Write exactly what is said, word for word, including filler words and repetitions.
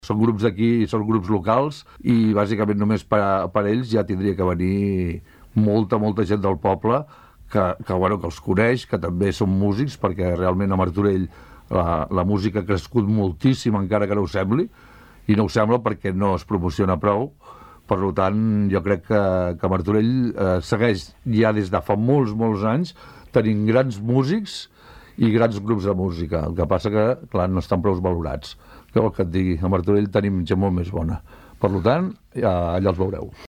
Són grups d'aquí, són grups locals i bàsicament només per, per ells ja tindria que venir molta, molta gent del poble que, que, bueno, que els coneix, que també són músics, perquè realment a Martorell la, la música ha crescut moltíssim, encara que no ho sembli, i no ho sembla perquè no es promociona prou. Per tant, jo crec que, que Martorell eh, segueix ja des de fa molts, molts anys tenint grans músics i grans grups de música. El que passa que, clar, no estan prou valorats. Què vol que et digui? A Martorell tenim gent molt més bona. Per tant, ja, allà els veureu.